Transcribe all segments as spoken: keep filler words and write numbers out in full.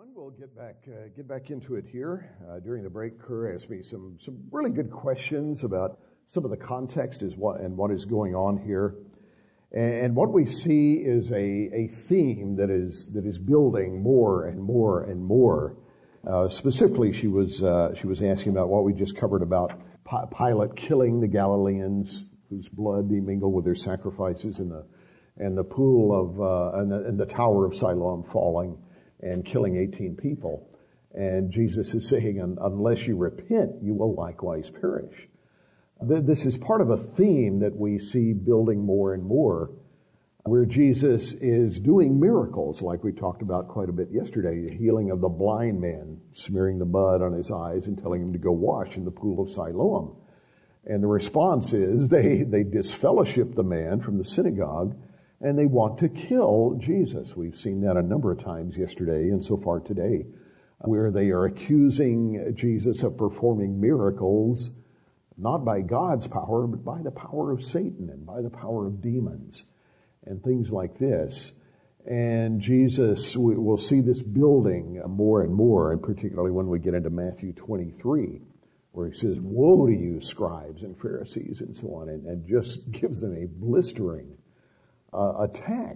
everyone. We'll get back uh, get back into it here. Uh, during the break, Kerr asked me some some really good questions about some of the context is what and what is going on here. And what we see is a, a theme that is that is building more and more and more. Uh, specifically, she was uh, she was asking about what we just covered about P- Pilate killing the Galileans, whose blood he mingled with their sacrifices, and the and the pool of uh, and, the, and the Tower of Siloam falling and killing eighteen people. And Jesus is saying, unless you repent, you will likewise perish. This is part of a theme that we see building more and more, where Jesus is doing miracles, like we talked about quite a bit yesterday, the healing of the blind man, smearing the mud on his eyes and telling him to go wash in the pool of Siloam. And the response is they, they disfellowship the man from the synagogue, and they want to kill Jesus. We've seen that a number of times yesterday and so far today, where they are accusing Jesus of performing miracles, not by God's power, but by the power of Satan and by the power of demons and things like this. And Jesus, we will see this building more and more, and particularly when we get into Matthew twenty-three, where he says, "Woe to you, scribes and Pharisees," and so on, and, and just gives them a blistering uh, attack.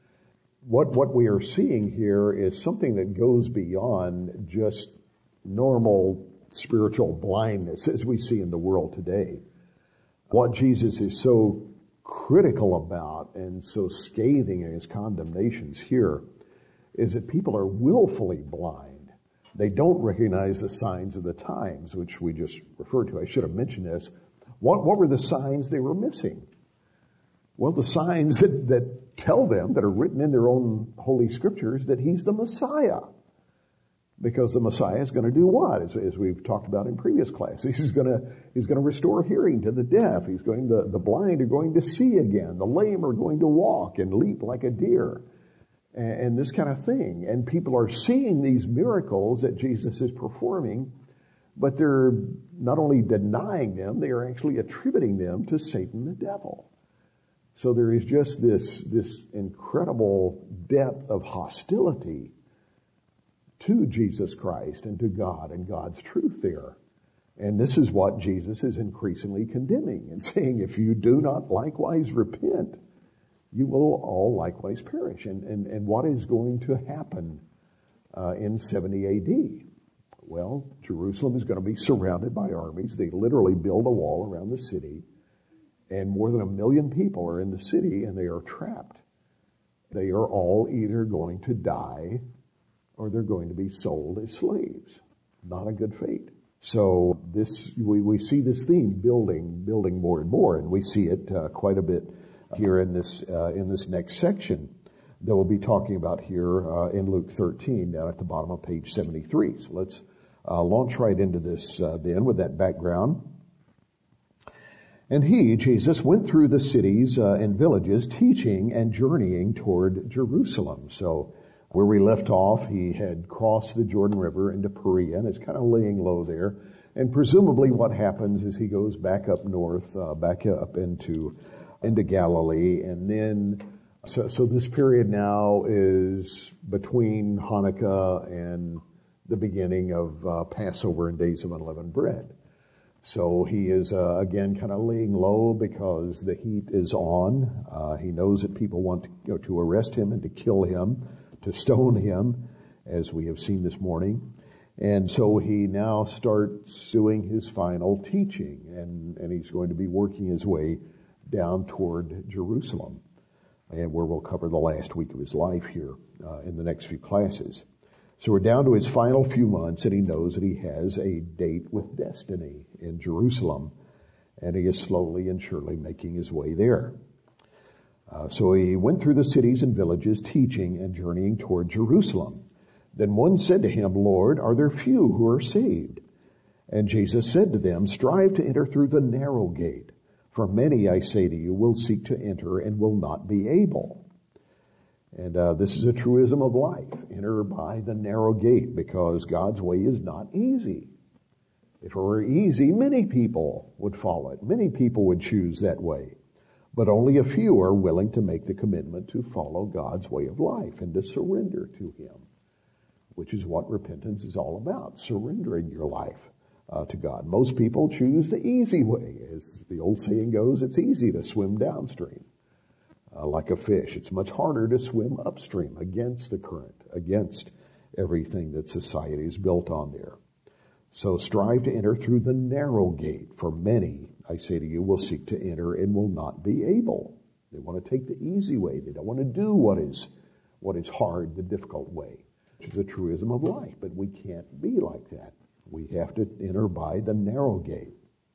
What, what we are seeing here is something that goes beyond just normal spiritual blindness as we see in the world today. What Jesus is so critical about and so scathing in his condemnations here is that people are willfully blind. They don't recognize the signs of the times, which we just referred to. I should have mentioned this. What, what were the signs they were missing? Well, the signs that, that tell them, that are written in their own holy scriptures, that he's the Messiah. Because the Messiah is going to do what? As, as we've talked about in previous classes, he's going to he's going to restore hearing to the deaf. He's going to the blind are going to see again. The lame are going to walk and leap like a deer, and, and this kind of thing. And people are seeing these miracles that Jesus is performing, but they're not only denying them; they are actually attributing them to Satan, the devil. So there is just this this incredible depth of hostility to Jesus Christ and to God and God's truth there. And this is what Jesus is increasingly condemning and saying, if you do not likewise repent, you will all likewise perish. And, and, and what is going to happen uh, in seventy A D? Well, Jerusalem is going to be surrounded by armies. They literally build a wall around the city, and more than a million people are in the city, and they are trapped. They are all either going to die or they're going to be sold as slaves. Not a good fate. So this we, we see this theme building, building more and more, and we see it uh, quite a bit here in this uh, in this next section that we'll be talking about here uh, in Luke thirteen, down at the bottom of page seventy-three. So let's uh, launch right into this uh, then with that background. And he, Jesus, went through the cities uh, and villages, teaching and journeying toward Jerusalem. So where we left off, he had crossed the Jordan River into Perea, and it's kind of laying low there. And presumably what happens is he goes back up north, uh, back up into into Galilee. And then, so, so this period now is between Hanukkah and the beginning of uh, Passover and Days of Unleavened Bread. So he is, uh, again, kind of laying low because the heat is on. Uh, he knows that people want to, you know, to arrest him and to kill him, to stone him, as we have seen this morning. And so he now starts doing his final teaching, and, and he's going to be working his way down toward Jerusalem, and where we'll cover the last week of his life here uh, in the next few classes. So we're down to his final few months, and he knows that he has a date with destiny in Jerusalem, and he is slowly and surely making his way there. Uh, so he went through the cities and villages, teaching and journeying toward Jerusalem. Then one said to him, Lord, are there few who are saved? And Jesus said to them, strive to enter through the narrow gate. For many, I say to you, will seek to enter and will not be able. And uh, this is a truism of life. Enter by the narrow gate, because God's way is not easy. If it were easy, many people would follow it. Many people would choose that way. But only a few are willing to make the commitment to follow God's way of life and to surrender to him, which which is what repentance is all about, surrendering your life uh, to God. Most people choose the easy way. As the old saying goes, it's easy to swim downstream uh, like a fish. It's much harder to swim upstream against the current, against everything that society is built on there. So strive to enter through the narrow gate, for many, I say to you, will seek to enter and will not be able. They want to take the easy way. They don't want to do what is what is hard, the difficult way, which is a truism of life. But we can't be like that. We have to enter by the narrow gate.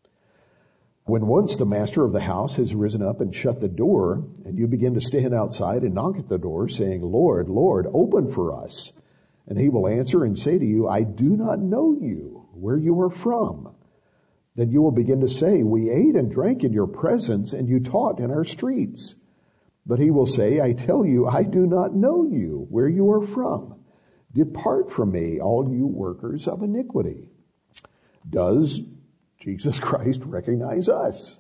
When once the master of the house has risen up and shut the door, and you begin to stand outside and knock at the door, saying, Lord, Lord, open for us. And he will answer and say to you, I do not know you, where you are from. Then you will begin to say, we ate and drank in your presence, and you taught in our streets. But he will say, I tell you, I do not know you, where you are from. Depart from me, all you workers of iniquity. Does Jesus Christ recognize us?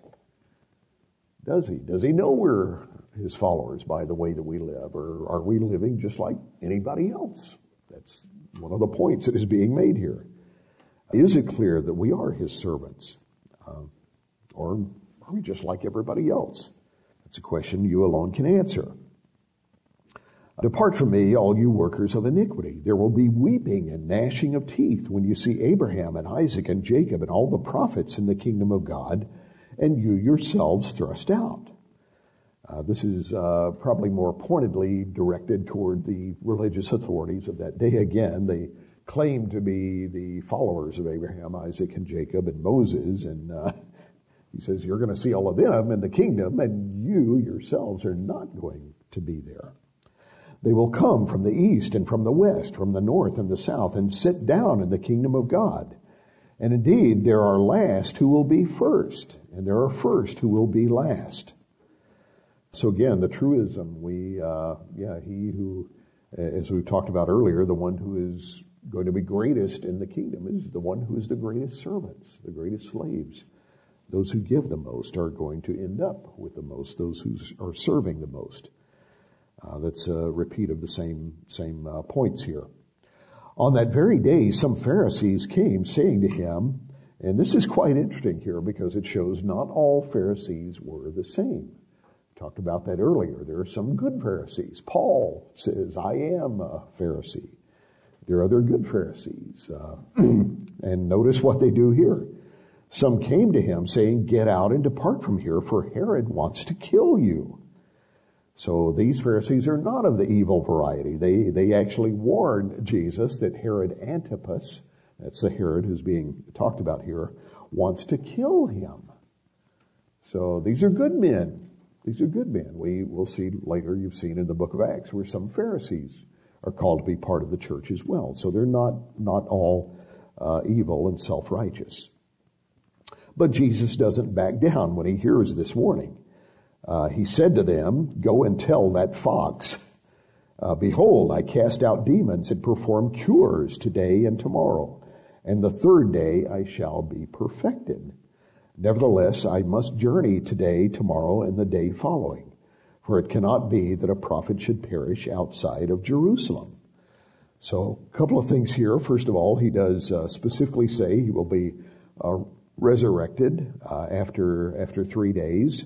Does he? Does he know we're his followers by the way that we live? Or are we living just like anybody else? That's one of the points that is being made here. Is it clear that we are his servants? Uh, or are we just like everybody else? It's a question you alone can answer. Depart from me, all you workers of iniquity. There will be weeping and gnashing of teeth when you see Abraham and Isaac and Jacob and all the prophets in the kingdom of God, and you yourselves thrust out. Uh, this is uh, probably more pointedly directed toward the religious authorities of that day. Again, they claim to be the followers of Abraham, Isaac, and Jacob, and Moses, and uh, he says, you're going to see all of them in the kingdom, and you yourselves are not going to be there. They will come from the east and from the west, from the north and the south, and sit down in the kingdom of God. And indeed, there are last who will be first, and there are first who will be last. So again, the truism, we, uh, yeah, he who, as we've talked about earlier, the one who is going to be greatest in the kingdom is the one who is the greatest servants, the greatest slaves. Those who give the most are going to end up with the most, those who are serving the most. Uh, that's a repeat of the same, same uh, points here. On that very day, some Pharisees came saying to him, and this is quite interesting here because it shows not all Pharisees were the same. We talked about that earlier. There are some good Pharisees. Paul says, I am a Pharisee. There are other good Pharisees. Uh, and notice what they do here. Some came to him saying, get out and depart from here, for Herod wants to kill you. So these Pharisees are not of the evil variety. They they actually warned Jesus that Herod Antipas, that's the Herod who's being talked about here, wants to kill him. So these are good men. These are good men. We will see later, you've seen in the book of Acts, where some Pharisees are called to be part of the church as well. So they're not, not all uh, evil and self-righteous. But Jesus doesn't back down when he hears this warning. Uh, he said to them, go and tell that fox, uh, behold, I cast out demons and perform cures today and tomorrow, and the third day I shall be perfected. Nevertheless, I must journey today, tomorrow, and the day following, for it cannot be that a prophet should perish outside of Jerusalem. So a couple of things here. First of all, he does uh, specifically say he will be uh, resurrected uh, after after three days.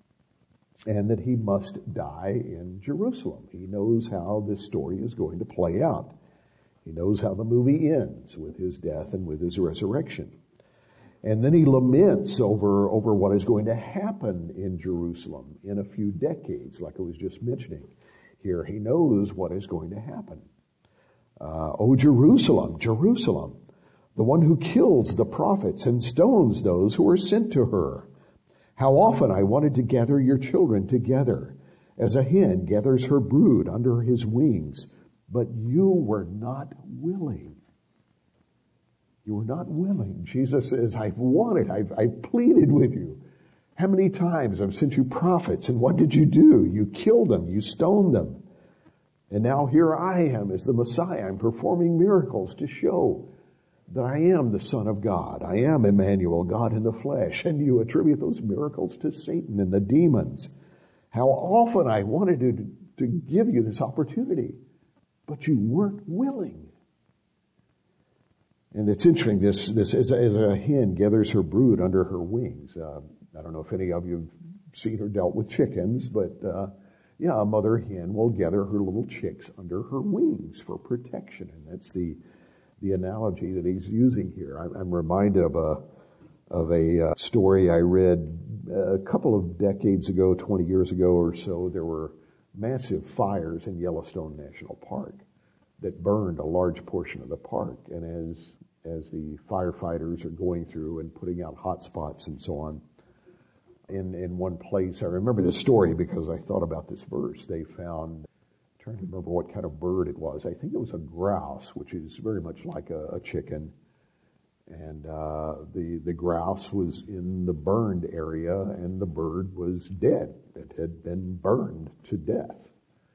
And that he must die in Jerusalem. He knows how this story is going to play out. He knows how the movie ends with his death and with his resurrection. And then he laments over, over what is going to happen in Jerusalem in a few decades, like I was just mentioning here. He knows what is going to happen. Uh, oh, Jerusalem, Jerusalem, the one who kills the prophets and stones those who are sent to her. How often I wanted to gather your children together, as a hen gathers her brood under his wings, but you were not willing. You were not willing. Jesus says, I've wanted, I've, I've pleaded with you. How many times I've sent you prophets, and what did you do? You killed them, you stoned them. And now here I am as the Messiah. I'm performing miracles to show that I am the Son of God. I am Emmanuel, God in the flesh. And you attribute those miracles to Satan and the demons. How often I wanted to, to give you this opportunity, but you weren't willing. And it's interesting, this, this as, a, as a hen gathers her brood under her wings. Uh, I don't know if any of you have seen or dealt with chickens, but uh, yeah, a mother hen will gather her little chicks under her wings for protection. And that's the the analogy that he's using here. I'm, I'm reminded of a of a uh, story I read a couple of decades ago, twenty years ago or so. There were massive fires in Yellowstone National Park that burned a large portion of the park. And as as the firefighters are going through and putting out hot spots and so on, in in one place, I remember this story because I thought about this verse. They found, I'm trying to remember what kind of bird it was. I think it was a grouse, which is very much like a, a chicken. And uh, the the grouse was in the burned area, and the bird was dead. It had been burned to death.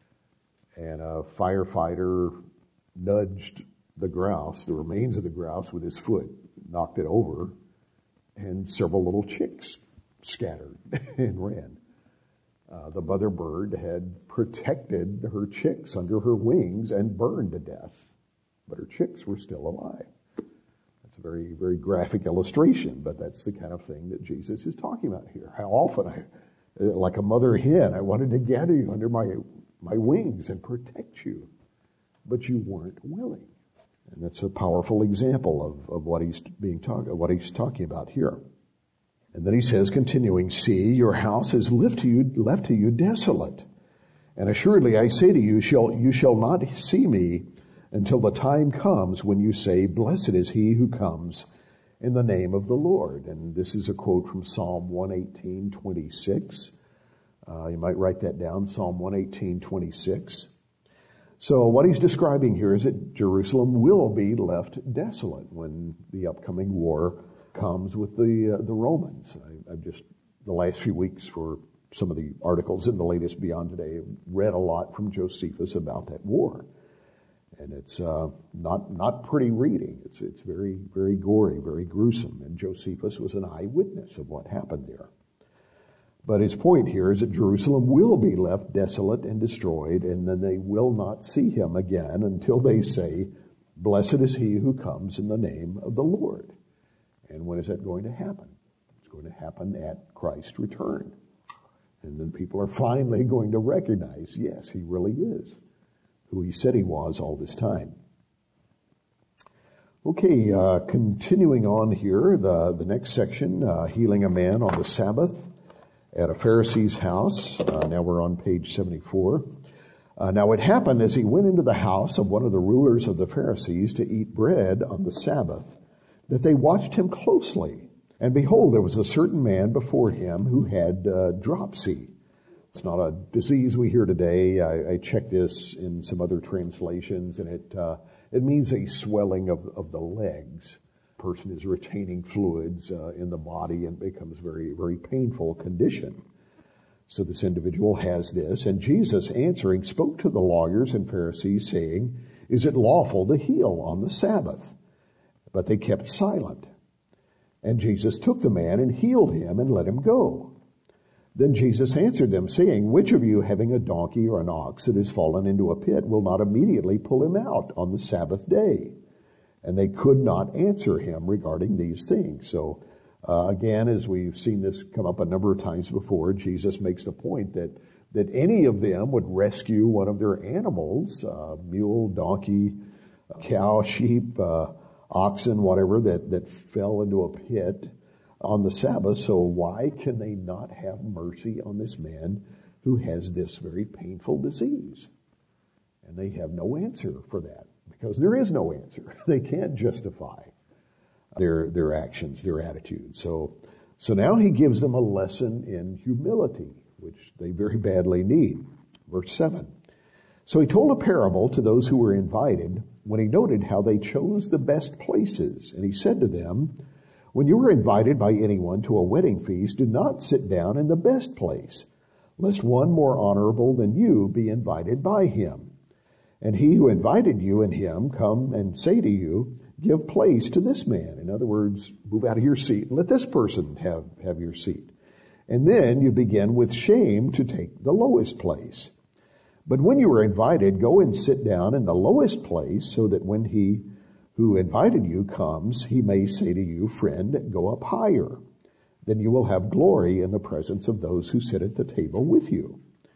And a firefighter nudged the grouse, the remains of the grouse, with his foot, knocked it over, and several little chicks scattered and ran. Uh, the mother bird had protected her chicks under her wings and burned to death, but her chicks were still alive. It's a very, very graphic illustration, but that's the kind of thing that Jesus is talking about here. How often, I, like a mother hen, I wanted to gather you under my my wings and protect you, but you weren't willing. And that's a powerful example of, of what he's being talk, what he's talking about here. And then he says, continuing, see, your house is left to you, left to you desolate. And assuredly I say to you, shall, you shall not see me until the time comes when you say, blessed is he who comes in the name of the Lord. And this is a quote from Psalm one eighteen, twenty-six. Uh, you might write that down, Psalm one eighteen, twenty-six. So what he's describing here is that Jerusalem will be left desolate when the upcoming war comes with the uh, the Romans. I, I've just, the last few weeks for some of the articles in the latest Beyond Today, read a lot from Josephus about that war. And it's uh, not not pretty reading. It's it's very, very gory, very gruesome. And Josephus was an eyewitness of what happened there. But his point here is that Jerusalem will be left desolate and destroyed, and then they will not see him again until they say, blessed is he who comes in the name of the Lord. And when is that going to happen? It's going to happen at Christ's return. And then people are finally going to recognize, yes, he really is who he said he was all this time. Okay, uh, continuing on here, the, the next section, uh, healing a man on the Sabbath at a Pharisee's house. Uh, now we're on page seventy-four. Uh, now it happened as he went into the house of one of the rulers of the Pharisees to eat bread on the Sabbath, that they watched him closely. And behold, there was a certain man before him who had uh, dropsy. It's not a disease we hear today. I, I checked this in some other translations, and it uh, it means a swelling of, of the legs. Person is retaining fluids uh, in the body and becomes very, very painful condition. So this individual has this, and Jesus answering spoke to the lawyers and Pharisees, saying, is it lawful to heal on the Sabbath? But they kept silent. And Jesus took the man and healed him and let him go. Then Jesus answered them, saying, which of you, having a donkey or an ox that has fallen into a pit, will not immediately pull him out on the Sabbath day? And they could not answer him regarding these things. So uh, again, as we've seen this come up a number of times before, Jesus makes the point that that any of them would rescue one of their animals, uh, mule, donkey, cow, sheep, uh, oxen, whatever, that, that fell into a pit on the Sabbath. So why can they not have mercy on this man who has this very painful disease? And they have no answer for that. Because there is no answer. They can't justify their their actions, their attitude. So, so now he gives them a lesson in humility, which they very badly need. Verse seven. So he told a parable to those who were invited when he noted how they chose the best places. And he said to them, when you are invited by anyone to a wedding feast, do not sit down in the best place, lest one more honorable than you be invited by him. And he who invited you and him come and say to you, give place to this man. In other words, move out of your seat and let this person have, have your seat. And then you begin with shame to take the lowest place. But when you are invited, go and sit down in the lowest place, so that when he who invited you comes, he may say to you, friend, go up higher. Then you will have glory in the presence of those who sit at the table with you.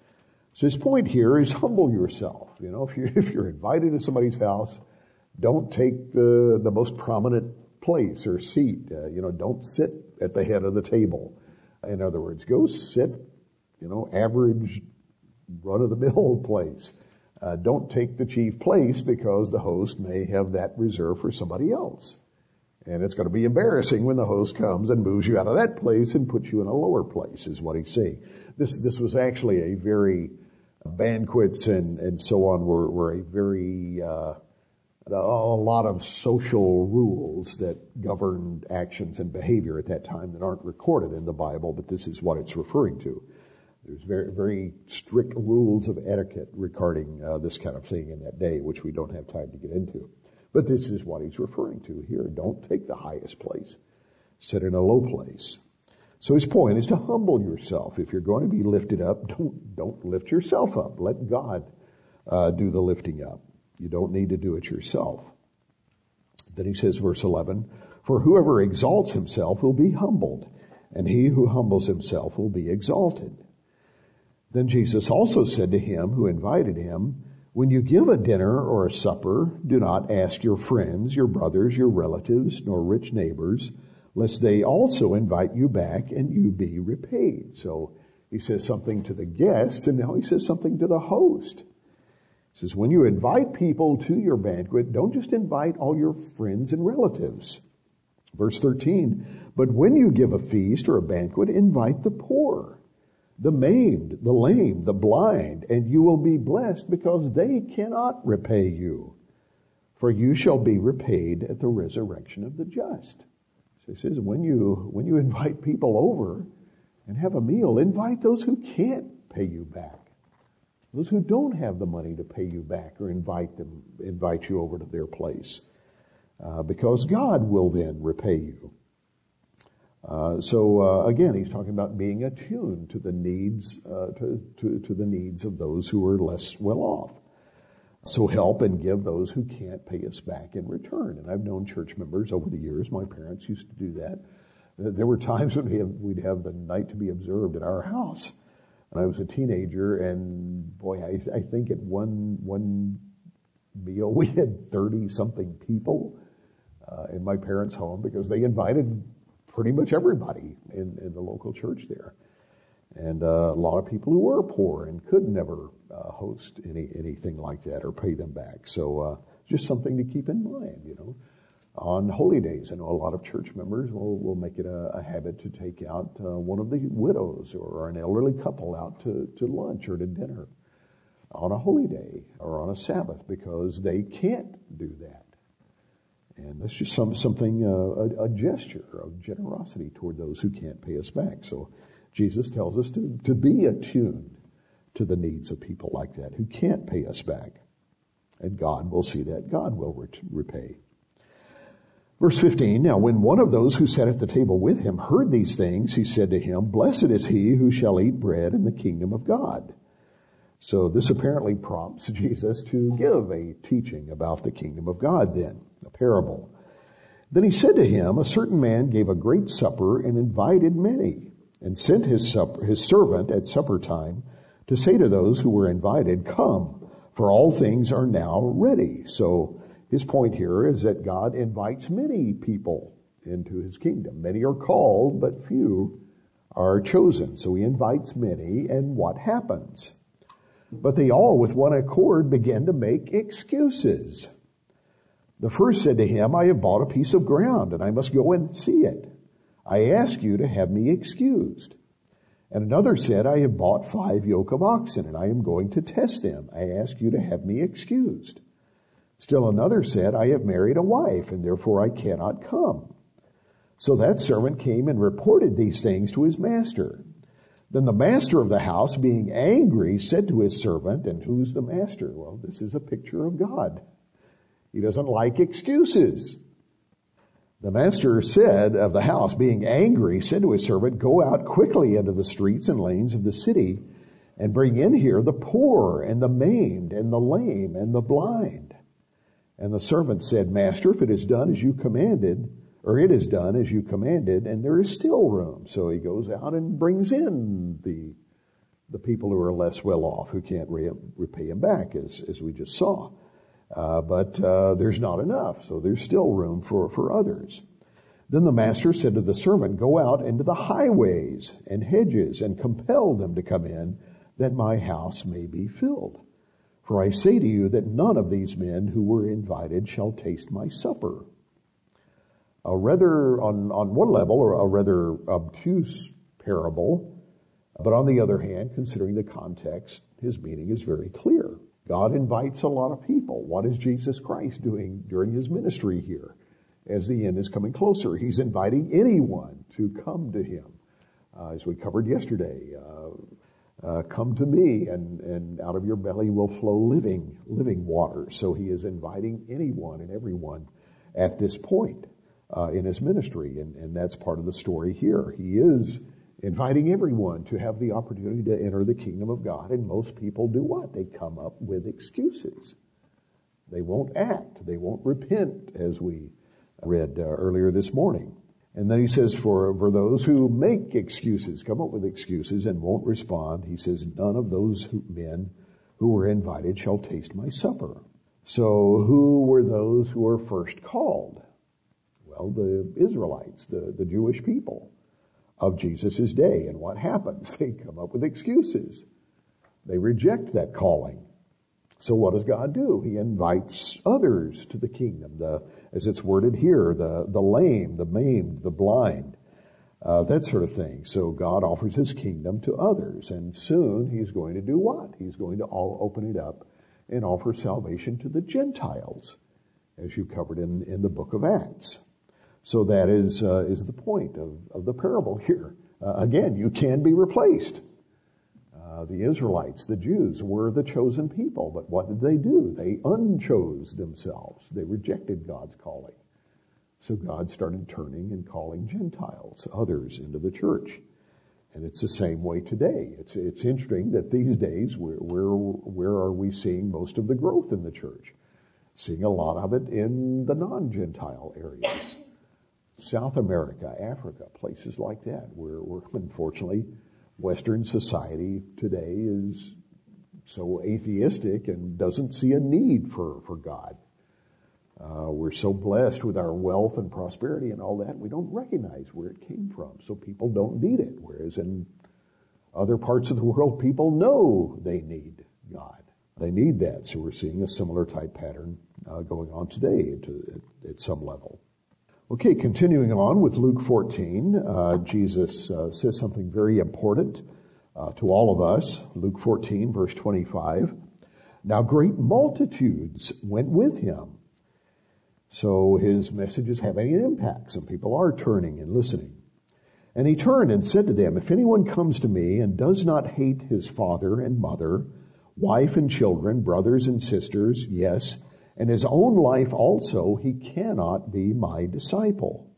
So his point here is humble yourself. You know, if you're, if you're invited to somebody's house, don't take the, the most prominent place or seat. Uh, you know, don't sit at the head of the table. In other words, go sit, you know, average, run-of-the-mill place. Uh, don't take the chief place because the host may have that reserved for somebody else. And it's going to be embarrassing when the host comes and moves you out of that place and puts you in a lower place, is what he's saying. This this was actually a very, banquets and, and so on were, were a very, uh, a lot of social rules that governed actions and behavior at that time that aren't recorded in the Bible, but this is what it's referring to. There's very, very strict rules of etiquette regarding uh, this kind of thing in that day, which we don't have time to get into. But this is what he's referring to here. Don't take the highest place. Sit in a low place. So his point is to humble yourself. If you're going to be lifted up, don't, don't lift yourself up. Let God uh, do the lifting up. You don't need to do it yourself. Then he says, verse eleven, for whoever exalts himself will be humbled, and he who humbles himself will be exalted. Then Jesus also said to him who invited him, when you give a dinner or a supper, do not ask your friends, your brothers, your relatives, nor rich neighbors, lest they also invite you back and you be repaid. So he says something to the guests, and now he says something to the host. He says, when you invite people to your banquet, don't just invite all your friends and relatives. Verse thirteen, but when you give a feast or a banquet, invite the poor, the maimed, the lame, the blind, and you will be blessed because they cannot repay you. For you shall be repaid at the resurrection of the just. So he says, when you, when you invite people over and have a meal, invite those who can't pay you back. Those who don't have the money to pay you back, or invite them, invite you over to their place. Uh, because God will then repay you. Uh, so uh, again, he's talking about being attuned to the needs uh, to, to, to the needs of those who are less well off. So help and give those who can't pay us back in return. And I've known church members over the years. My parents used to do that. There were times when we have, we'd have the night to be observed at our house. And I was a teenager, and boy, I, I think at one one meal we had thirty something people uh, in my parents' home because they invited pretty much everybody in, in the local church there. And uh, a lot of people who were poor and could never uh, host any anything like that or pay them back. So uh, just something to keep in mind, you know. On holy days, I know a lot of church members will, will make it a, a habit to take out uh, one of the widows or an elderly couple out to, to lunch or to dinner on a holy day or on a Sabbath because they can't do that. And that's just some, something, uh, a, a gesture of generosity toward those who can't pay us back. So Jesus tells us to, to be attuned to the needs of people like that who can't pay us back. And God will see that. God will re- repay. Verse fifteen, now when one of those who sat at the table with him heard these things, he said to him, blessed is he who shall eat bread in the kingdom of God. So this apparently prompts Jesus to give a teaching about the kingdom of God then, a parable. Then he said to him, a certain man gave a great supper and invited many, and sent his supper, his servant at supper time to say to those who were invited, come, for all things are now ready. So his point here is that God invites many people into his kingdom. Many are called, but few are chosen. So he invites many, and what happens? But they all with one accord began to make excuses. The first said to him, I have bought a piece of ground, and I must go and see it. I ask you to have me excused. And another said, I have bought five yoke of oxen, and I am going to test them. I ask you to have me excused. Still another said, I have married a wife, and therefore I cannot come. So that servant came and reported these things to his master. Then the master of the house, being angry, said to his servant, and who's the master? Well, this is a picture of God. He doesn't like excuses. The master said of the house, being angry, said to his servant, go out quickly into the streets and lanes of the city, and bring in here the poor, and the maimed, and the lame, and the blind. And the servant said, Master, if it is done as you commanded, or it is done as you commanded, and there is still room. So he goes out and brings in the the people who are less well off, who can't re- repay him back, as, as we just saw. Uh, but uh, there's not enough, so there's still room for, for others. Then the master said to the servant, Go out into the highways and hedges and compel them to come in, that my house may be filled. For I say to you that none of these men who were invited shall taste my supper. A rather, on, on one level, or a rather obtuse parable, but on the other hand, considering the context, his meaning is very clear. God invites a lot of people. What is Jesus Christ doing during his ministry here? As the end is coming closer, he's inviting anyone to come to him. Uh, as we covered yesterday, uh, uh, come to me, and, and out of your belly will flow living, living water. So he is inviting anyone and everyone at this point uh, in his ministry, and, and that's part of the story here. He is inviting everyone to have the opportunity to enter the kingdom of God, and most people do what? They come up with excuses. They won't act. They won't repent, as we read uh, earlier this morning. And then he says, for, for those who make excuses, come up with excuses and won't respond, he says, none of those who, men who were invited shall taste my supper. So who were those who were first called? Well, the Israelites, the, the Jewish people of Jesus' day. And what happens? They come up with excuses. They reject that calling. So what does God do? He invites others to the kingdom, the, as it's worded here, the, the lame, the maimed, the blind, uh, that sort of thing. So God offers his kingdom to others, and soon he's going to do what? He's going to all open it up and offer salvation to the Gentiles, as you covered in, in the book of Acts. So that is uh, is the point of, of the parable here. Uh, again, you can be replaced. Uh, the Israelites, the Jews, were the chosen people, but what did they do? They unchose themselves. They rejected God's calling. So God started turning and calling Gentiles, others, into the church. And it's the same way today. It's it's interesting that these days, where where where are we seeing most of the growth in the church? Seeing a lot of it in the non-Gentile areas. South America, Africa, places like that, where, where unfortunately Western society today is so atheistic and doesn't see a need for, for God. Uh, we're so blessed with our wealth and prosperity and all that, we don't recognize where it came from, so people don't need it. Whereas in other parts of the world, people know they need God. They need that, so we're seeing a similar type pattern uh, going on today to, at, at some level. Okay, continuing on with Luke fourteen, uh, Jesus uh, says something very important uh, to all of us. Luke fourteen, verse twenty-five. Now great multitudes went with him. So his message is having an impact. Some people are turning and listening. And he turned and said to them, If anyone comes to me and does not hate his father and mother, wife and children, brothers and sisters, yes, and his own life also, he cannot be my disciple.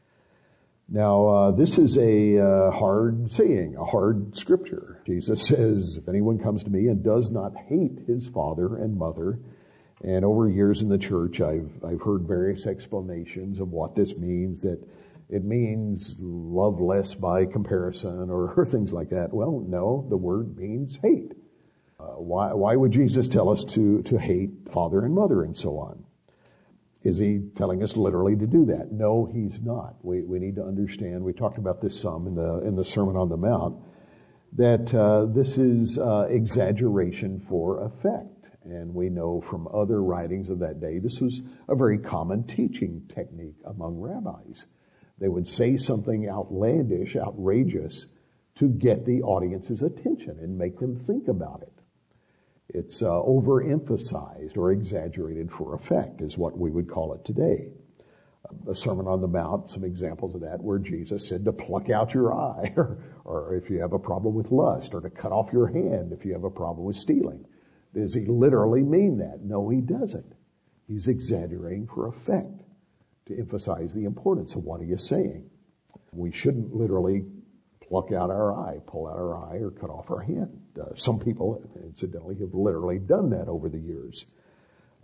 Now, uh, this is a uh, hard saying, a hard scripture. Jesus says, if anyone comes to me and does not hate his father and mother, and over years in the church, I've I've heard various explanations of what this means, that it means love less by comparison or, or things like that. Well, no, the word means hate. Uh, why, why would Jesus tell us to, to hate father and mother and so on? Is he telling us literally to do that? No, he's not. We, we need to understand, we talked about this some in the, in the Sermon on the Mount, that uh, this is uh, exaggeration for effect. And we know from other writings of that day, this was a very common teaching technique among rabbis. They would say something outlandish, outrageous, to get the audience's attention and make them think about it. It's uh, overemphasized or exaggerated for effect is what we would call it today. A Sermon on the Mount, some examples of that, where Jesus said to pluck out your eye, or, or if you have a problem with lust, or to cut off your hand if you have a problem with stealing. Does he literally mean that? No, he doesn't. He's exaggerating for effect to emphasize the importance of what he is saying. We shouldn't literally pluck out our eye, pull out our eye, or cut off our hand. Uh, some people, incidentally, have literally done that over the years.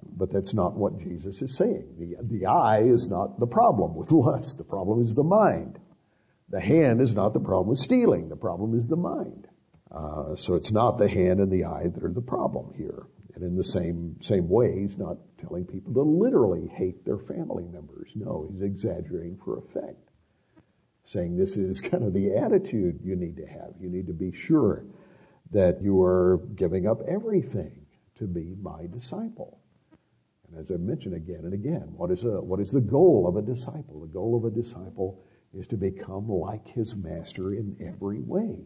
But that's not what Jesus is saying. The, the eye is not the problem with lust. The problem is the mind. The hand is not the problem with stealing. The problem is the mind. Uh, so it's not the hand and the eye that are the problem here. And in the same same way, he's not telling people to literally hate their family members. No, he's exaggerating for effect. Saying this is kind of the attitude you need to have. You need to be sure that you are giving up everything to be my disciple. And as I mentioned again and again, what is a what is the goal of a disciple? The goal of a disciple is to become like his master in every way.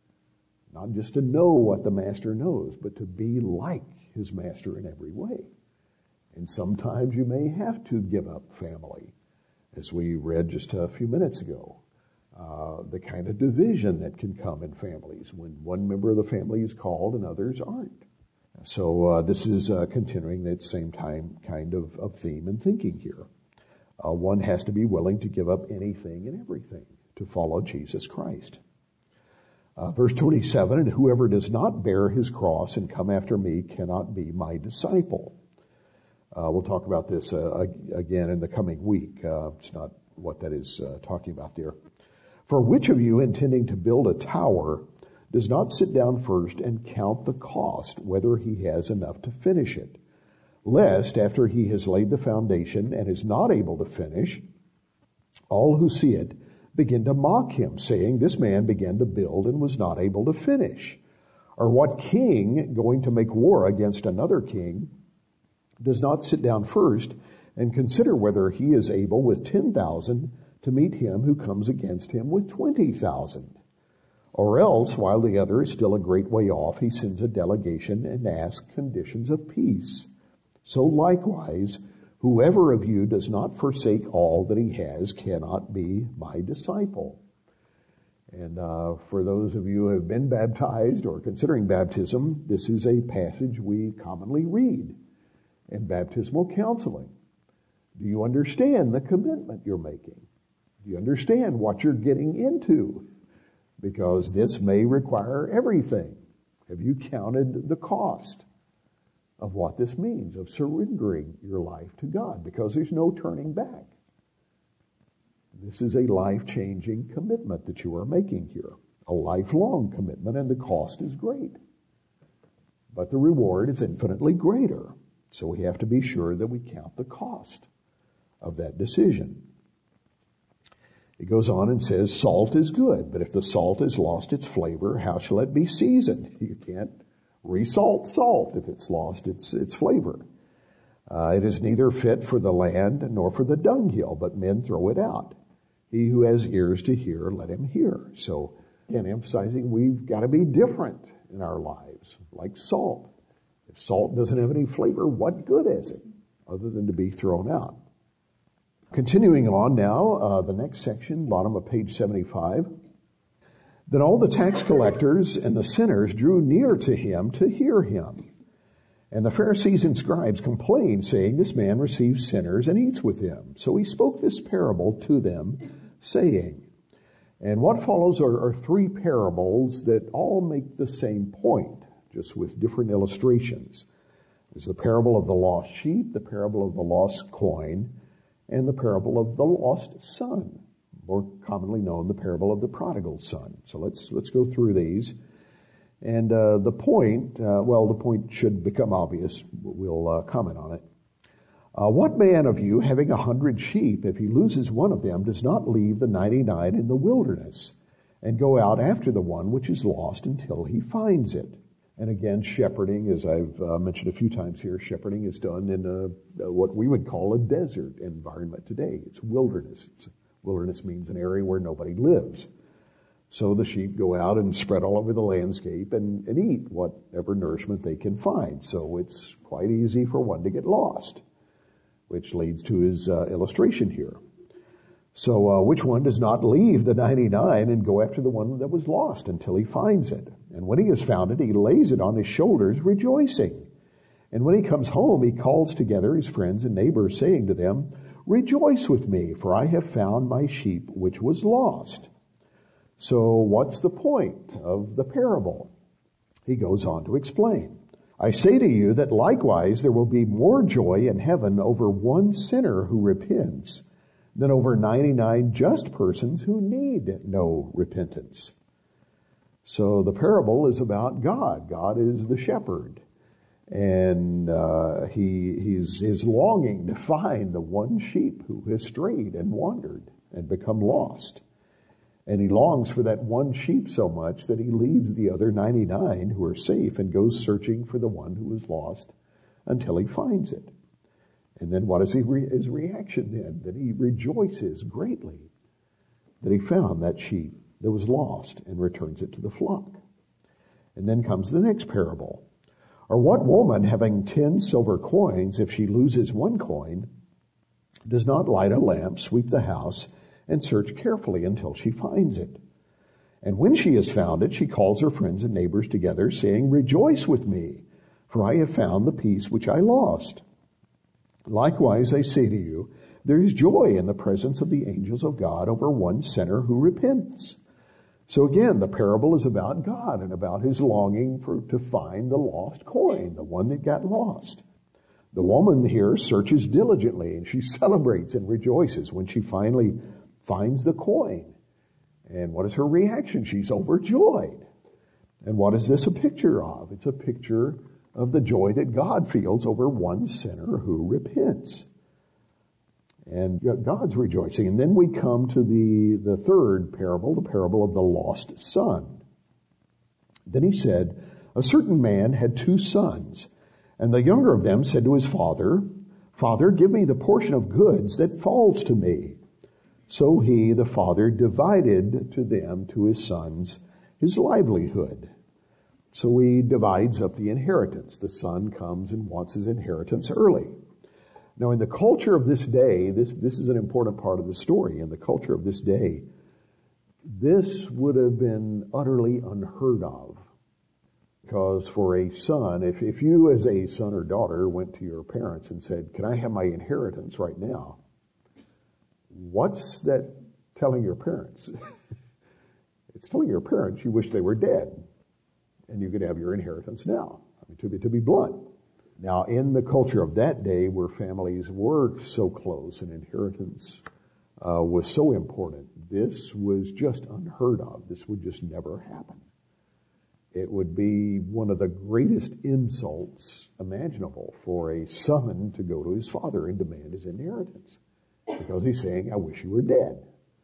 Not just to know what the master knows, but to be like his master in every way. And sometimes you may have to give up family, as we read just a few minutes ago. Uh, the kind of division that can come in families when one member of the family is called and others aren't. So uh, this is uh, continuing that same time kind of, of theme and thinking here. Uh, one has to be willing to give up anything and everything to follow Jesus Christ. Uh, verse twenty-seven, and whoever does not bear his cross and come after me cannot be my disciple. Uh, we'll talk about this uh, again in the coming week. Uh, it's not what that is uh, talking about there. For which of you, intending to build a tower, does not sit down first and count the cost, whether he has enough to finish it? Lest, after he has laid the foundation and is not able to finish, all who see it begin to mock him, saying, this man began to build and was not able to finish. Or what king, going to make war against another king, does not sit down first and consider whether he is able with ten thousand to meet him who comes against him with twenty thousand? Or else, while the other is still a great way off, he sends a delegation and asks conditions of peace. So likewise, whoever of you does not forsake all that he has cannot be my disciple. And uh, for those of you who have been baptized or considering baptism, this is a passage we commonly read in baptismal counseling. Do you understand the commitment you're making? Do you understand what you're getting into? Because this may require everything. Have you counted the cost of what this means, of surrendering your life to God? Because there's no turning back. This is a life-changing commitment that you are making here, a lifelong commitment, and the cost is great. But the reward is infinitely greater. So we have to be sure that we count the cost of that decision. It goes on and says, salt is good, but if the salt has lost its flavor, how shall it be seasoned? You can't resalt salt if it's lost its, its flavor. Uh, it is neither fit for the land nor for the dunghill, but men throw it out. He who has ears to hear, let him hear. So, again, emphasizing we've got to be different in our lives, like salt. If salt doesn't have any flavor, what good is it other than to be thrown out? Continuing on now, uh, the next section, bottom of page seventy-five. Then all the tax collectors and the sinners drew near to him to hear him. And the Pharisees and scribes complained, saying, this man receives sinners and eats with them. So he spoke this parable to them, saying, and what follows are, are three parables that all make the same point, just with different illustrations. There's the parable of the lost sheep, the parable of the lost coin, and the parable of the lost son, more commonly known, the parable of the prodigal son. So let's let's go through these. And uh, the point, uh, well, the point should become obvious. We'll uh, comment on it. Uh, what man of you, having a hundred sheep, if he loses one of them, does not leave the ninety-nine in the wilderness and go out after the one which is lost until he finds it? And again, shepherding, as I've uh, mentioned a few times here, shepherding is done in a, a, what we would call a desert environment today. It's wilderness. It's, wilderness means an area where nobody lives. So the sheep go out and spread all over the landscape and, and eat whatever nourishment they can find. So it's quite easy for one to get lost, which leads to his uh, illustration here. So uh, which one does not leave the ninety-nine and go after the one that was lost until he finds it? And when he has found it, he lays it on his shoulders, rejoicing. And when he comes home, he calls together his friends and neighbors, saying to them, rejoice with me, for I have found my sheep which was lost. So what's the point of the parable? He goes on to explain. I say to you that likewise there will be more joy in heaven over one sinner who repents than over ninety-nine just persons who need no repentance. So the parable is about God. God is the shepherd. And uh, he he's, is longing to find the one sheep who has strayed and wandered and become lost. And he longs for that one sheep so much that he leaves the other ninety-nine who are safe and goes searching for the one who is lost until he finds it. And then what is he re- his reaction then? That he rejoices greatly that he found that sheep that was lost and returns it to the flock. And then comes the next parable. Or what woman, having ten silver coins, if she loses one coin, does not light a lamp, sweep the house, and search carefully until she finds it? And when she has found it, she calls her friends and neighbors together, saying, Rejoice with me, for I have found the piece which I lost. Likewise, I say to you, there is joy in the presence of the angels of God over one sinner who repents. So again, the parable is about God and about his longing for to find the lost coin, the one that got lost. The woman here searches diligently, and she celebrates and rejoices when she finally finds the coin. And what is her reaction? She's overjoyed. And what is this a picture of? It's a picture of the joy that God feels over one sinner who repents. And God's rejoicing. And then we come to the, the third parable, the parable of the lost son. Then he said, a certain man had two sons, and the younger of them said to his father, Father, give me the portion of goods that falls to me. So he, the father, divided to them, to his sons, his livelihood. So he divides up the inheritance. The son comes and wants his inheritance early. Now, in the culture of this day, this, this is an important part of the story. In the culture of this day, this would have been utterly unheard of. Because for a son, if, if you as a son or daughter went to your parents and said, can I have my inheritance right now? What's that telling your parents? It's telling your parents you wish they were dead and you could have your inheritance now. I mean, to be, to be blunt. Now, in the culture of that day where families were so close and inheritance uh, was so important, this was just unheard of. This would just never happen. It would be one of the greatest insults imaginable for a son to go to his father and demand his inheritance. Because he's saying, I wish you were dead.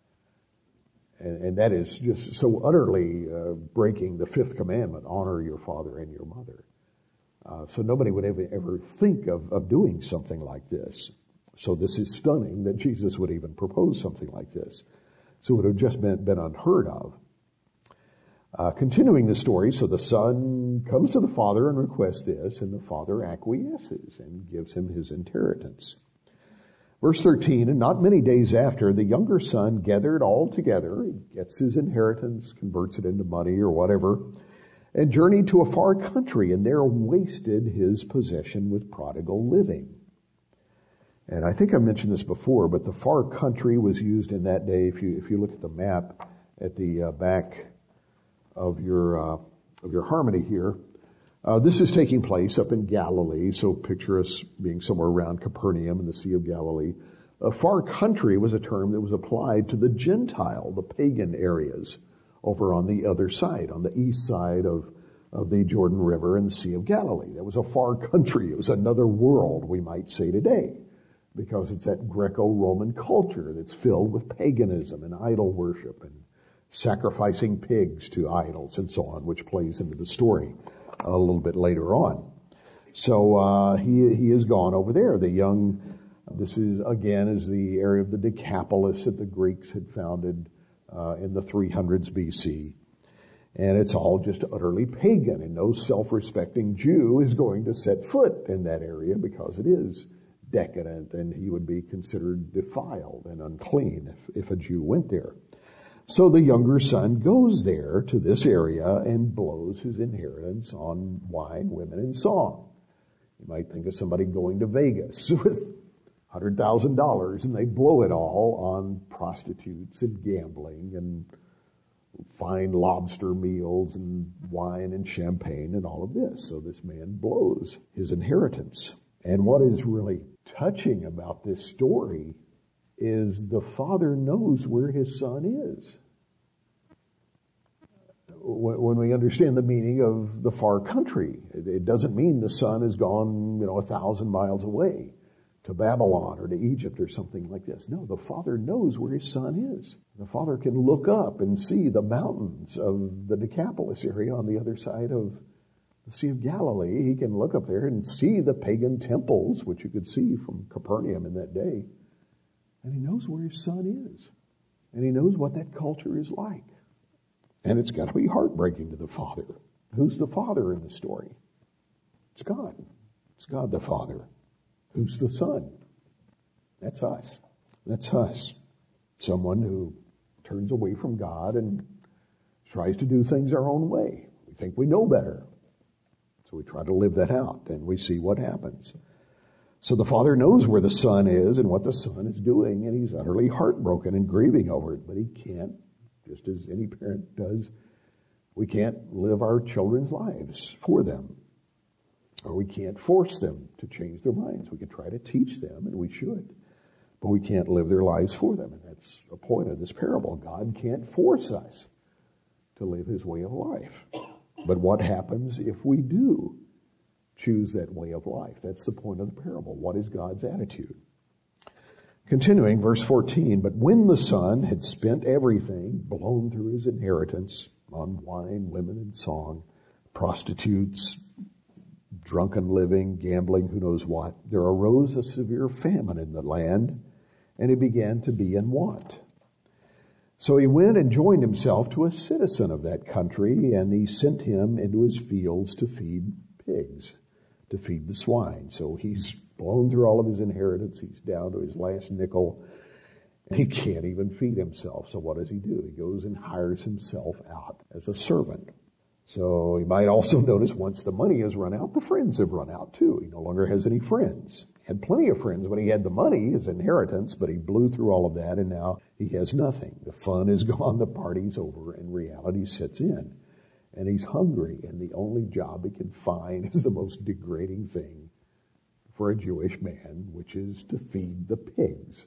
And, and that is just so utterly uh, breaking the fifth commandment, honor your father and your mother. Uh, so nobody would ever, ever think of, of doing something like this. So this is stunning that Jesus would even propose something like this. So it would have just been, been unheard of. Uh, continuing the story, so the son comes to the father and requests this, and the father acquiesces and gives him his inheritance. Verse thirteen, and not many days after, the younger son gathered all together, he gets his inheritance, converts it into money or whatever, and journeyed to a far country, and there wasted his possession with prodigal living. And I think I mentioned this before, but the far country was used in that day. If you if you look at the map at the uh, back of your uh, of your harmony here, uh, this is taking place up in Galilee. So picture us being somewhere around Capernaum in the Sea of Galilee. A far country was a term that was applied to the Gentile, the pagan areas, over on the other side, on the east side of, of the Jordan River and the Sea of Galilee. That was a far country. It was another world, we might say today, because it's that Greco-Roman culture that's filled with paganism and idol worship and sacrificing pigs to idols and so on, which plays into the story a little bit later on. So uh, he he is gone over there. The young, this is again is the area of the Decapolis that the Greeks had founded Uh, in the three hundreds B C. And it's all just utterly pagan, and no self-respecting Jew is going to set foot in that area because it is decadent, and he would be considered defiled and unclean if, if a Jew went there. So the younger son goes there to this area and blows his inheritance on wine, women, and song. You might think of somebody going to Vegas with one hundred thousand dollars, and they blow it all on prostitutes and gambling and fine lobster meals and wine and champagne and all of this. So this man blows his inheritance. And what is really touching about this story is the father knows where his son is. When we understand the meaning of the far country, it doesn't mean the son has gone, you know, a thousand miles away to Babylon or to Egypt or something like this. No, the father knows where his son is. The father can look up and see the mountains of the Decapolis area on the other side of the Sea of Galilee. He can look up there and see the pagan temples, which you could see from Capernaum in that day. And he knows where his son is. And he knows what that culture is like. And it's got to be heartbreaking to the father. Who's the father in the story? It's God. It's God the Father. Who's the son? That's us. That's us. Someone who turns away from God and tries to do things our own way. We think we know better. So we try to live that out, and we see what happens. So the father knows where the son is and what the son is doing, and he's utterly heartbroken and grieving over it, but he can't. Just as any parent does, we can't live our children's lives for them. Or we can't force them to change their minds. We can try to teach them, and we should. But we can't live their lives for them. And that's the point of this parable. God can't force us to live his way of life. But what happens if we do choose that way of life? That's the point of the parable. What is God's attitude? Continuing, verse fourteen, but when the son had spent everything, blown through his inheritance on wine, women, and song, prostitutes, drunken living, gambling, who knows what, there arose a severe famine in the land, and he began to be in want. So he went and joined himself to a citizen of that country, and he sent him into his fields to feed pigs, to feed the swine. So he's blown through all of his inheritance. He's down to his last nickel. And he can't even feed himself. So what does he do? He goes and hires himself out as a servant. So you might also notice once the money has run out, the friends have run out too. He no longer has any friends. He had plenty of friends when he had the money, his inheritance, but he blew through all of that and now he has nothing. The fun is gone, the party's over, and reality sets in. And he's hungry, and the only job he can find is the most degrading thing for a Jewish man, which is to feed the pigs.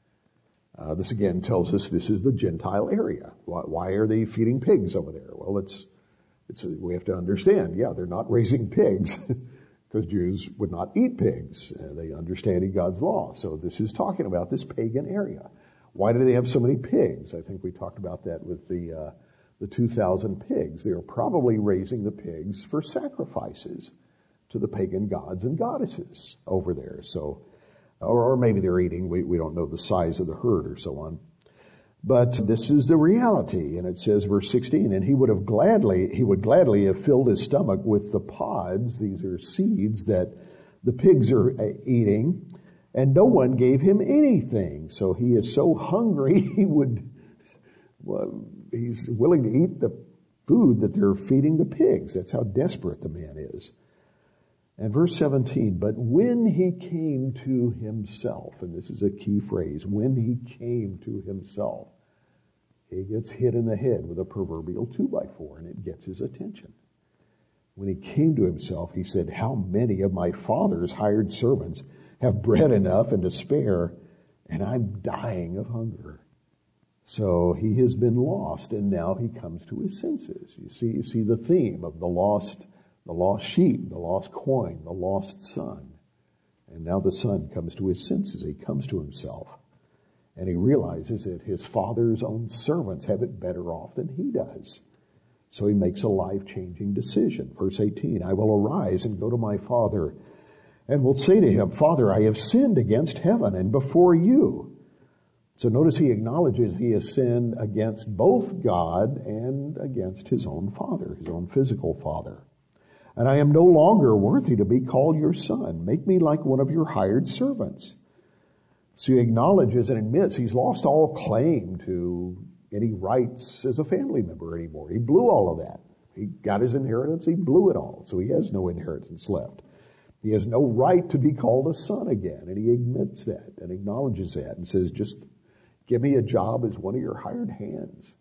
Uh, this again tells us this is the Gentile area. Why, why are they feeding pigs over there? Well, it's, it's we have to understand, yeah, they're not raising pigs because Jews would not eat pigs. Uh, they understand God's law. So this is talking about this pagan area. Why do they have so many pigs? I think we talked about that with the uh, the two thousand pigs. They are probably raising the pigs for sacrifices to the pagan gods and goddesses over there. So, or, or maybe they're eating. We, we don't know the size of the herd or so on. But this is the reality. And it says, verse sixteen, and he would have gladly, he would gladly have filled his stomach with the pods. These are seeds that the pigs are eating. And no one gave him anything. So he is so hungry, he would, well, he's willing to eat the food that they're feeding the pigs. That's how desperate the man is. And verse seventeen, but when he came to himself, and this is a key phrase, when he came to himself, he gets hit in the head with a proverbial two by four, and it gets his attention. When he came to himself, he said, how many of my father's hired servants have bread enough and to spare, and I'm dying of hunger. So he has been lost, and now he comes to his senses. You see, you see the theme of the lost, the lost sheep, the lost coin, the lost son. And now the son comes to his senses. He comes to himself, and he realizes that his father's own servants have it better off than he does. So he makes a life-changing decision. Verse eighteen, I will arise and go to my father, and will say to him, Father, I have sinned against heaven and before you. So notice he acknowledges he has sinned against both God and against his own father, his own physical father. And I am no longer worthy to be called your son. Make me like one of your hired servants. So he acknowledges and admits he's lost all claim to any rights as a family member anymore. He blew all of that. He got his inheritance, he blew it all. So he has no inheritance left. He has no right to be called a son again. And he admits that and acknowledges that and says, just give me a job as one of your hired hands.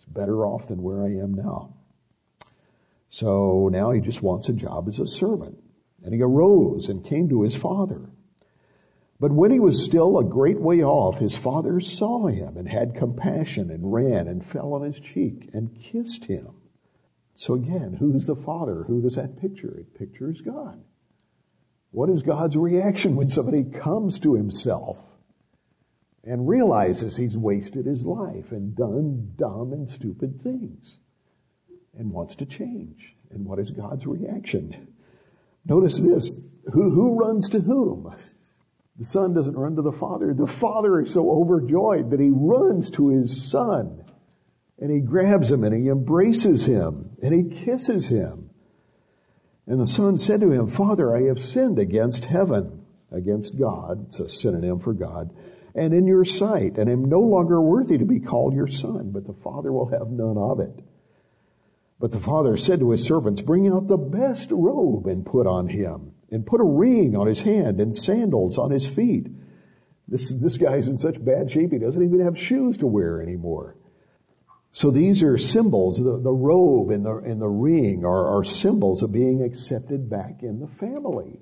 It's better off than where I am now. So now he just wants a job as a servant. And he arose and came to his father. But when he was still a great way off, his father saw him and had compassion and ran and fell on his cheek and kissed him. So again, who's the father? Who does that picture? It pictures God. What is God's reaction when somebody comes to himself and realizes he's wasted his life and done dumb and stupid things and wants to change? And what is God's reaction? Notice this. Who, who runs to whom? The son doesn't run to the father. The father is so overjoyed that he runs to his son. And he grabs him and he embraces him and he kisses him. And the son said to him, Father, I have sinned against heaven, against God. It's a synonym for God. And in your sight, and am no longer worthy to be called your son. But the father will have none of it. But the father said to his servants, bring out the best robe and put on him, and put a ring on his hand and sandals on his feet. This, this guy's in such bad shape, he doesn't even have shoes to wear anymore. So these are symbols. The, the robe and the, and the ring are, are symbols of being accepted back in the family.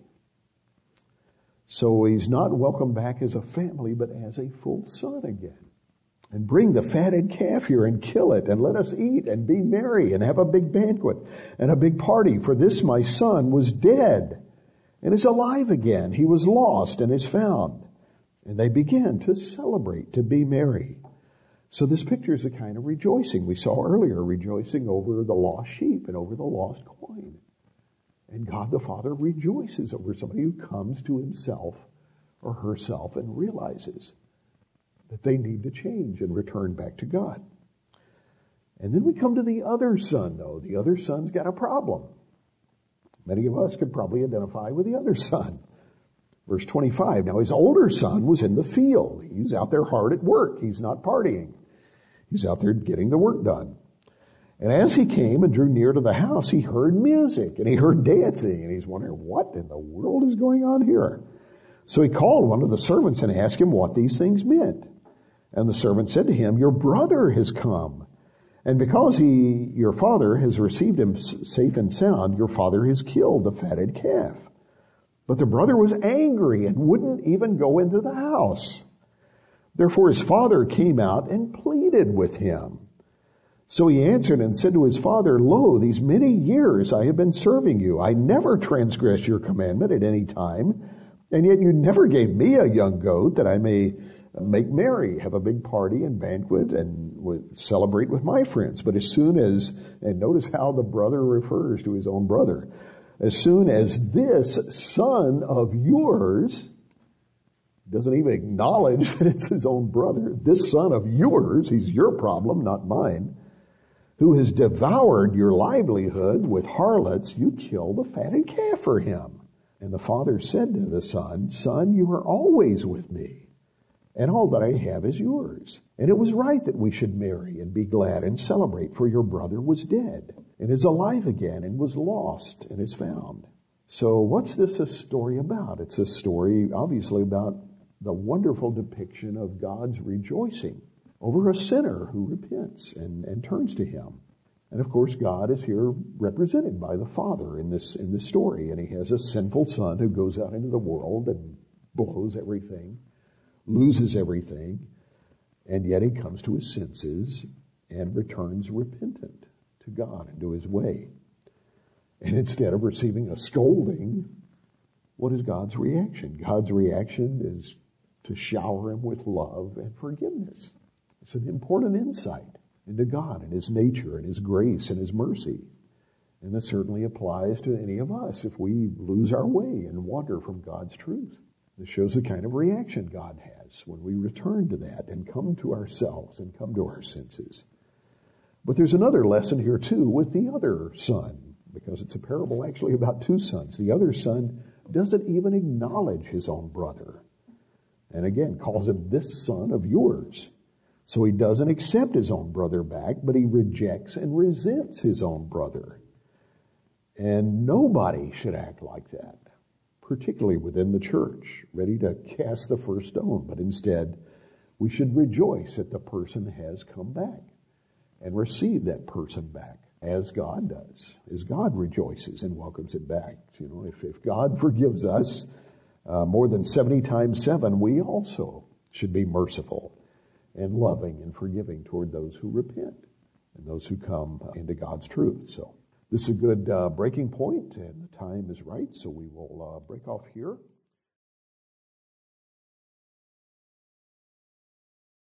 So he's not welcomed back as a family, but as a full son again. And bring the fatted calf here and kill it, and let us eat and be merry and have a big banquet and a big party. For this my son was dead and is alive again. He was lost and is found. And they began to celebrate, to be merry. So this picture is a kind of rejoicing. We saw earlier rejoicing over the lost sheep and over the lost coin. And God the Father rejoices over somebody who comes to himself or herself and realizes that they need to change and return back to God. And then we come to the other son, though. The other son's got a problem. Many of us could probably identify with the other son. Verse twenty-five, now his older son was in the field. He's out there hard at work. He's not partying. He's out there getting the work done. And as he came and drew near to the house, he heard music and he heard dancing. And he's wondering, what in the world is going on here? So he called one of the servants and asked him what these things meant. And the servant said to him, your brother has come. And because he, your father has received him safe and sound, your father has killed the fatted calf. But the brother was angry and wouldn't even go into the house. Therefore his father came out and pleaded with him. So he answered and said to his father, lo, these many years I have been serving you. I never transgressed your commandment at any time. And yet you never gave me a young goat that I may make merry, have a big party and banquet, and celebrate with my friends. But as soon as, and notice how the brother refers to his own brother, as soon as this son of yours, doesn't even acknowledge that it's his own brother, this son of yours, he's your problem, not mine, who has devoured your livelihood with harlots, you kill the fatted calf for him. And the father said to the son, son, you are always with me, and all that I have is yours. And it was right that we should marry and be glad and celebrate, for your brother was dead and is alive again and was lost and is found. So what's this a story about? It's a story, obviously, about the wonderful depiction of God's rejoicing over a sinner who repents and, and turns to him. And of course, God is here represented by the Father in this, in this story. And he has a sinful son who goes out into the world and blows everything, loses everything, and yet he comes to his senses and returns repentant to God and to his way. And instead of receiving a scolding, what is God's reaction? God's reaction is to shower him with love and forgiveness. It's an important insight into God and his nature and his grace and his mercy. And this certainly applies to any of us if we lose our way and wander from God's truth. This shows the kind of reaction God has when we return to that and come to ourselves and come to our senses. But there's another lesson here too with the other son, because it's a parable actually about two sons. The other son doesn't even acknowledge his own brother. And again, calls him this son of yours. So he doesn't accept his own brother back, but he rejects and resents his own brother. And nobody should act like that, particularly within the church, ready to cast the first stone. But instead, we should rejoice that the person has come back and receive that person back as God does, as God rejoices and welcomes it back. You know, if, if God forgives us uh, more than seventy times seven, we also should be merciful and loving and forgiving toward those who repent and those who come into God's truth. So this is a good uh, breaking point, and the time is right, so we will uh, break off here.